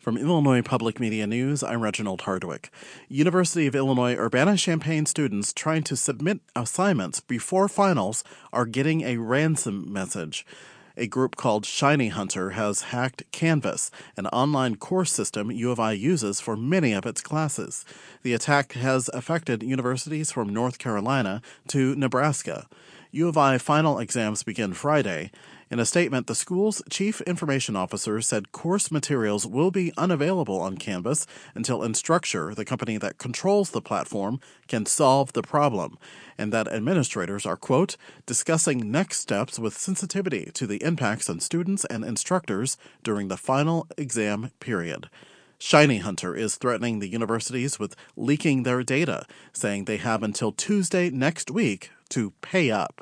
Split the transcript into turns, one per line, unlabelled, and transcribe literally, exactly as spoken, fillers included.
From Illinois Public Media News, I'm Reginald Hardwick. University of Illinois Urbana-Champaign students trying to submit assignments before finals are getting a ransom message. A group called Shiny Hunter has hacked Canvas, an online course system U of I uses for many of its classes. The attack has affected universities from North Carolina to Nebraska. U of I final exams begin Friday. In a statement, the school's chief information officer said course materials will be unavailable on Canvas until Instructure, the company that controls the platform, can solve the problem, and that administrators are, quote, discussing next steps with sensitivity to the impacts on students and instructors during the final exam period. Shiny Hunter is threatening the universities with leaking their data, saying they have until Tuesday next week to pay up.